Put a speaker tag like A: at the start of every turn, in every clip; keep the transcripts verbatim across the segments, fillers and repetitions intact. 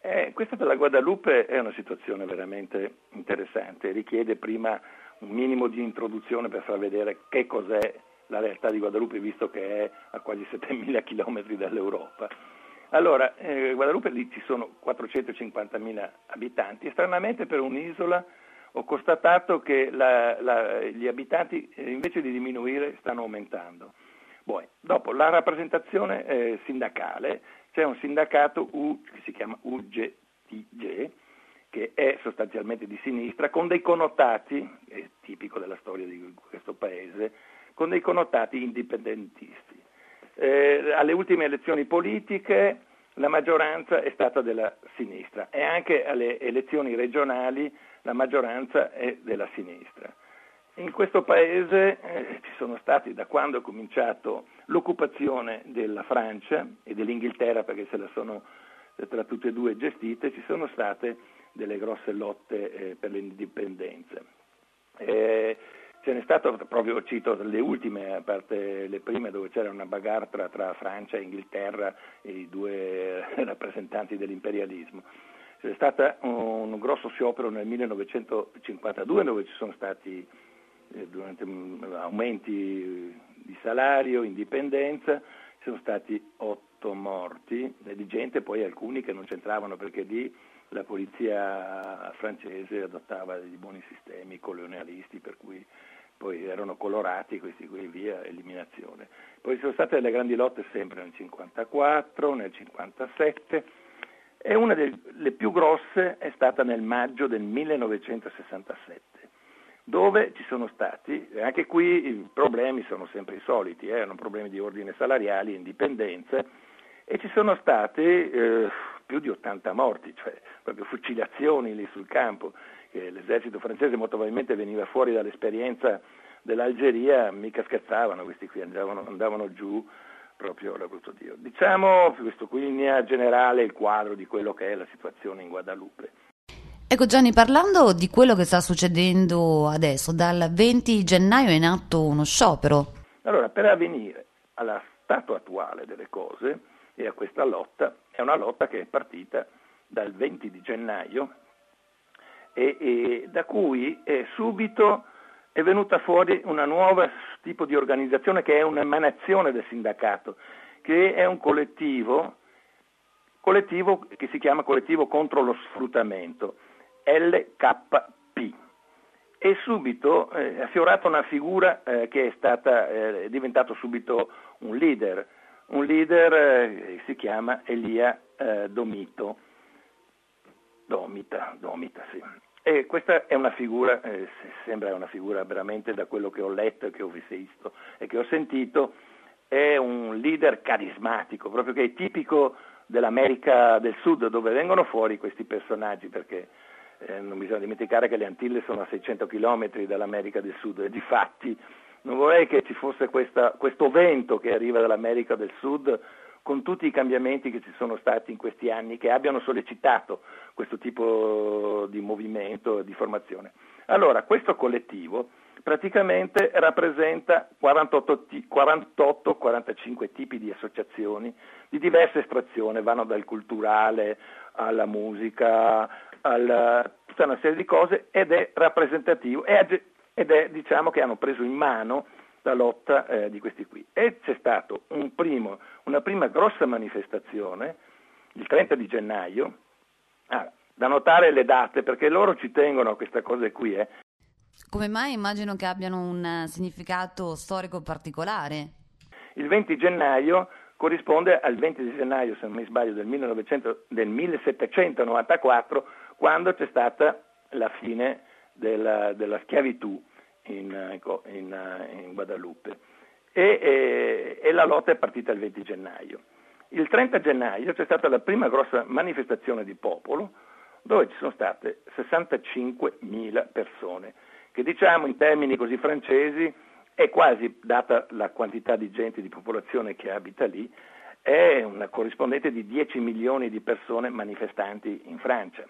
A: Eh, questa della Guadalupe è una situazione veramente interessante, richiede prima un minimo di introduzione per far vedere che cos'è la realtà di Guadalupe, visto che è a quasi settemila chilometri dall'Europa. Allora, eh, Guadalupe lì ci sono quattrocentocinquantamila abitanti e stranamente per un'isola ho constatato che la, la, gli abitanti eh, invece di diminuire stanno aumentando. Poi, dopo la rappresentazione eh, sindacale, c'è un sindacato U, che si chiama U G T G, che è sostanzialmente di sinistra, con dei connotati, è tipico della storia di questo paese, con dei connotati indipendentisti. Eh, alle ultime elezioni politiche la maggioranza è stata della sinistra e anche alle elezioni regionali la maggioranza è della sinistra. In questo paese eh, ci sono stati, da quando è cominciato l'occupazione della Francia e dell'Inghilterra, perché se la sono eh, tra tutte e due gestite, ci sono state delle grosse lotte eh, per le indipendenze. Eh, ce n'è stato, proprio cito le ultime, a parte le prime dove c'era una bagarre tra, tra Francia e Inghilterra e i due rappresentanti dell'imperialismo. C'è stato un, un grosso sciopero nel millenovecentocinquantadue dove ci sono stati eh, durante, aumenti di salario, indipendenza, ci sono stati otto morti, di gente poi alcuni che non c'entravano perché lì la polizia francese adottava dei buoni sistemi colonialisti per cui poi erano colorati questi qui, via, eliminazione. Poi ci sono state delle grandi lotte sempre nel cinquantaquattro, nel cinquantasette e una delle più grosse è stata nel maggio del millenovecentosessantasette, dove ci sono stati, anche qui i problemi sono sempre i soliti, eh, erano problemi di ordine salariali, indipendenze, e ci sono stati eh, più di ottanta morti, cioè proprio fucilazioni lì sul campo, che l'esercito francese molto probabilmente veniva fuori dall'esperienza dell'Algeria, mica scherzavano questi qui, andavano, andavano giù proprio da brutto Dio. Diciamo questo qui in linea generale il quadro di quello che è la situazione in Guadalupe.
B: Ecco Gianni, parlando di quello che sta succedendo adesso, dal venti gennaio è in atto uno sciopero.
A: Allora, per avvenire allo stato attuale delle cose e a questa lotta, è una lotta che è partita dal venti di gennaio e, e da cui è subito è venuta fuori una nuova tipo di organizzazione che è un'emanazione del sindacato, che è un collettivo, collettivo che si chiama Collettivo contro lo sfruttamento, L K P. E subito eh, è affiorata una figura eh, che è stata eh, è diventato subito un leader, un leader eh, si chiama Elia eh, Domito, Domita, Domita, sì. E questa è una figura, eh, sembra una figura veramente, da quello che ho letto e che ho visto e che ho sentito, è un leader carismatico, proprio che è tipico dell'America del Sud, dove vengono fuori questi personaggi, perché eh, non bisogna dimenticare che le Antille sono a seicento chilometri dall'America del Sud e difatti non vorrei che ci fosse questa, questo vento che arriva dall'America del Sud con tutti i cambiamenti che ci sono stati in questi anni, che abbiano sollecitato questo tipo di movimento e di formazione. Allora, questo collettivo praticamente rappresenta quarantotto quarantacinque tipi di associazioni di diversa estrazione, vanno dal culturale alla musica, a tutta una serie di cose, ed è rappresentativo ed è, diciamo, che hanno preso in mano la lotta eh, di questi qui. E c'è stato un primo, una prima grossa manifestazione il trenta di gennaio, ah, da notare le date perché loro ci tengono a queste cose qui. Eh.
B: Come mai? Immagino che abbiano un significato storico particolare.
A: Il venti gennaio corrisponde al venti di gennaio, se non mi sbaglio, del, millenovecento, del millesettecentonovantaquattro, quando c'è stata la fine della, della schiavitù in, in, in Guadalupe e, e, e la lotta è partita il venti gennaio. Il trenta gennaio c'è stata la prima grossa manifestazione di popolo dove ci sono state sessantacinquemila persone, che diciamo in termini così francesi è quasi, data la quantità di gente, di popolazione che abita lì, è una corrispondente di dieci milioni di persone manifestanti in Francia.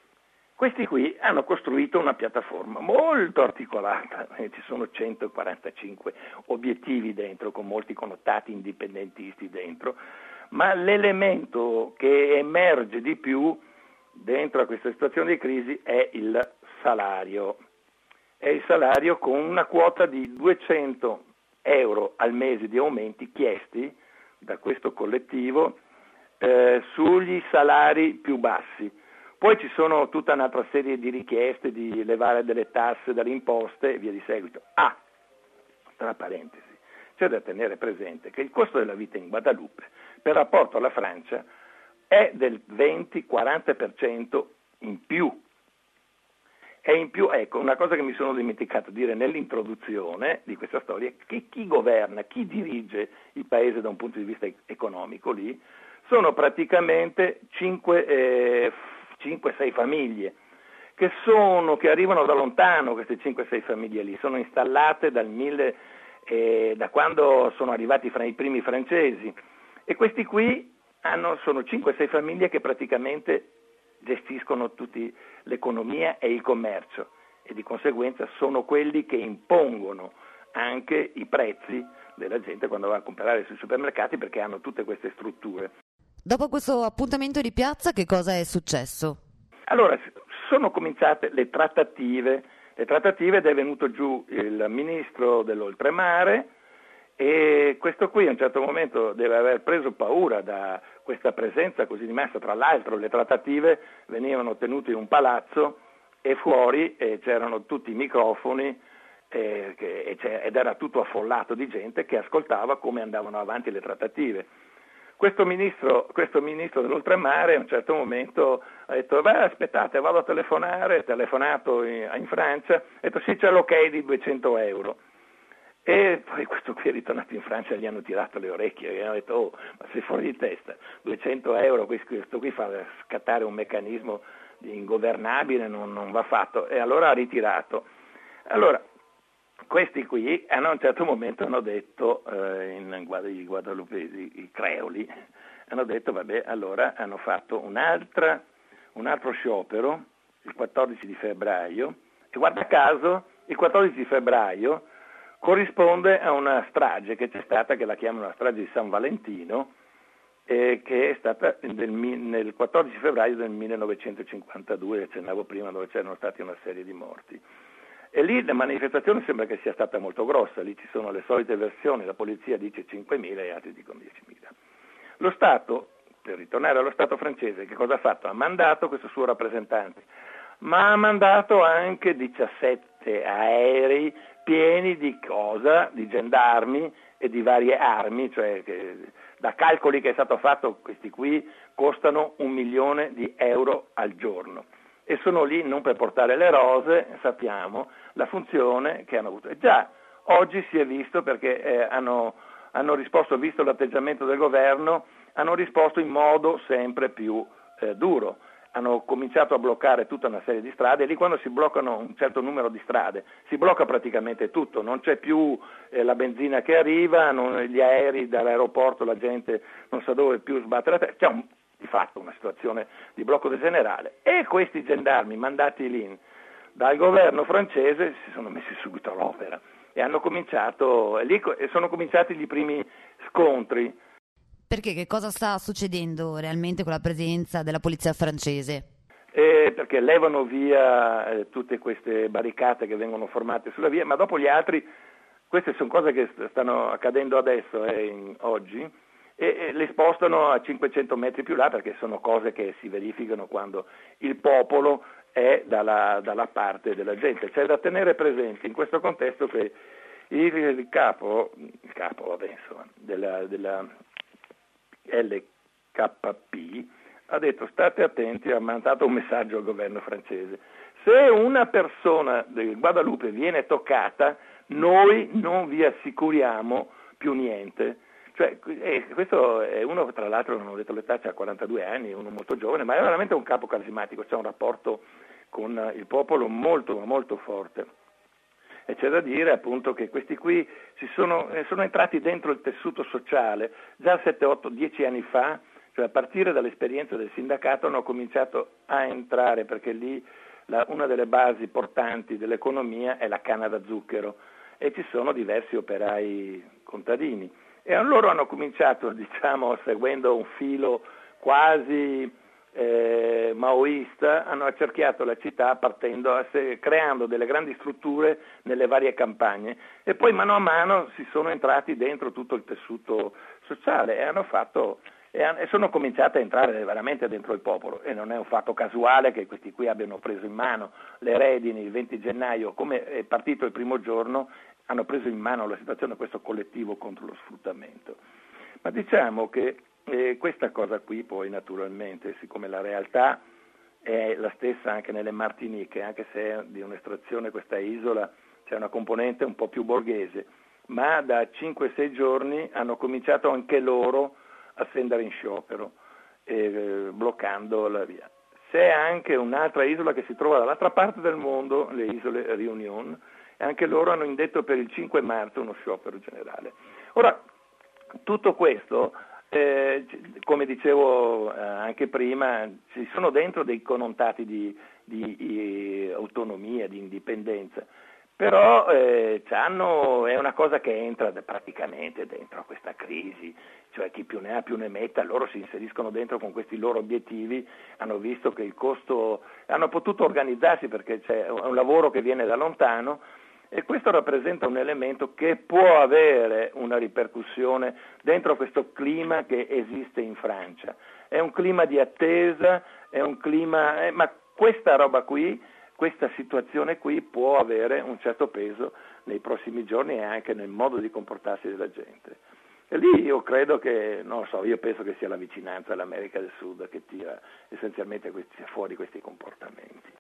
A: Questi qui hanno costruito una piattaforma molto articolata, ci sono centoquarantacinque obiettivi dentro, con molti connotati indipendentisti dentro, ma l'elemento che emerge di più dentro a questa situazione di crisi è il salario. È il salario con una quota di duecento euro al mese di aumenti chiesti da questo collettivo eh, sugli salari più bassi. Poi ci sono tutta un'altra serie di richieste di levare delle tasse dalle imposte e via di seguito. Ah, tra parentesi, c'è da tenere presente che il costo della vita in Guadalupe, per rapporto alla Francia, è del venti-quaranta per cento in più. E in più, ecco, una cosa che mi sono dimenticato di dire nell'introduzione di questa storia è che chi governa, chi dirige il paese da un punto di vista economico lì, sono praticamente cinque sei famiglie che, sono, che arrivano da lontano, queste cinque sei famiglie lì, sono installate dal mille, eh, da quando sono arrivati fra i primi francesi, e questi qui hanno, sono cinque sei famiglie che praticamente gestiscono tutti l'economia e il commercio, e di conseguenza sono quelli che impongono anche i prezzi della gente quando va a comprare sui supermercati, perché hanno tutte queste strutture.
B: Dopo questo appuntamento di piazza, che cosa è successo?
A: Allora, sono cominciate le trattative, le trattative ed è venuto giù il ministro dell'oltremare, e questo qui a un certo momento deve aver preso paura da questa presenza così di massa. Tra l'altro le trattative venivano tenute in un palazzo e fuori eh, c'erano tutti i microfoni eh, che, ed era tutto affollato di gente che ascoltava come andavano avanti le trattative. Questo ministro, questo ministro dell'oltremare a un certo momento ha detto: beh, aspettate, vado a telefonare, ha telefonato in, in Francia, ha detto sì, c'è l'ok di duecento euro. E poi questo qui è ritornato in Francia e gli hanno tirato le orecchie e gli hanno detto: oh, ma sei fuori di testa, duecento euro, questo qui fa scattare un meccanismo ingovernabile, non, non va fatto. E allora ha ritirato. Allora, questi qui a un certo momento hanno detto, eh, in i guadalupesi, i creoli, hanno detto vabbè, allora hanno fatto un'altra, un altro sciopero il quattordici di febbraio, e guarda caso il quattordici di febbraio corrisponde a una strage che c'è stata, che la chiamano la strage di San Valentino, eh, che è stata del, nel quattordici febbraio del millenovecentocinquantadue, accennavo prima, dove c'erano stati una serie di morti. E lì la manifestazione sembra che sia stata molto grossa, lì ci sono le solite versioni, la polizia dice cinquemila e altri dicono diecimila. Lo Stato, per ritornare allo Stato francese, che cosa ha fatto? Ha mandato questo suo rappresentante, ma ha mandato anche diciassette aerei pieni di cosa? Di gendarmi e di varie armi, cioè che, da calcoli che è stato fatto, questi qui costano un milione di euro al giorno. E sono lì non per portare le rose, sappiamo la funzione che hanno avuto. E già oggi si è visto, perché eh, hanno, hanno risposto, visto l'atteggiamento del governo, hanno risposto in modo sempre più eh, duro. Hanno cominciato a bloccare tutta una serie di strade, e lì quando si bloccano un certo numero di strade si blocca praticamente tutto, non c'è più eh, la benzina che arriva, non, gli aerei dall'aeroporto, la gente non sa dove più sbattere la testa, c'è un di fatto una situazione di blocco generale, e questi gendarmi mandati lì dal governo francese si sono messi subito all'opera e hanno cominciato, e lì sono cominciati i primi scontri.
B: Perché che cosa sta succedendo realmente con la presenza della polizia francese?
A: Eh, perché levano via eh, tutte queste barricate che vengono formate sulla via, ma dopo gli altri, queste sono cose che stanno accadendo adesso, eh, in, oggi, e le spostano a cinquecento metri più là, perché sono cose che si verificano quando il popolo è dalla, dalla parte della gente. C'è da tenere presente in questo contesto che il, il capo, il capo vabbè, insomma, della, della L K P ha detto: state attenti, ha mandato un messaggio al governo francese: se una persona del Guadalupe viene toccata, noi non vi assicuriamo più niente. Cioè, eh, questo è uno, tra l'altro non ho detto l'età, c'ha quarantadue anni, uno molto giovane, ma è veramente un capo carismatico, c'è un rapporto con il popolo molto molto forte. E c'è da dire appunto che questi qui si sono, eh, sono entrati dentro il tessuto sociale già sette, otto, dieci anni fa, cioè a partire dall'esperienza del sindacato hanno cominciato a entrare, perché lì la, una delle basi portanti dell'economia è la canna da zucchero, e ci sono diversi operai contadini. E loro hanno cominciato, diciamo, seguendo un filo quasi eh, maoista hanno accerchiato la città partendo, creando delle grandi strutture nelle varie campagne e poi mano a mano si sono entrati dentro tutto il tessuto sociale e hanno fatto e sono cominciate a entrare veramente dentro il popolo e non è un fatto casuale che questi qui abbiano preso in mano le redini il venti gennaio, come è partito il primo giorno, hanno preso in mano la situazione, questo collettivo contro lo sfruttamento. Ma diciamo che eh, questa cosa qui poi naturalmente, siccome la realtà è la stessa anche nelle Martiniche, anche se è di un'estrazione questa isola, c'è una componente un po' più borghese, ma da cinque sei giorni hanno cominciato anche loro a scendere in sciopero, eh, bloccando la via. C'è anche un'altra isola che si trova dall'altra parte del mondo, le isole Réunion, e anche loro hanno indetto per il cinque marzo uno sciopero generale. Ora, tutto questo, eh, come dicevo eh, anche prima, ci sono dentro dei connotati di, di, di autonomia, di indipendenza, però eh, è una cosa che entra praticamente dentro questa crisi, cioè chi più ne ha più ne metta, loro si inseriscono dentro con questi loro obiettivi, hanno visto che il costo, hanno potuto organizzarsi perché c'è un lavoro che viene da lontano e questo rappresenta un elemento che può avere una ripercussione dentro questo clima che esiste in Francia. È un clima di attesa, è un clima, eh, ma questa roba qui, questa situazione qui può avere un certo peso nei prossimi giorni e anche nel modo di comportarsi della gente. E lì io credo che, non lo so, io penso che sia la vicinanza all'America del Sud che tira essenzialmente questi, fuori questi comportamenti.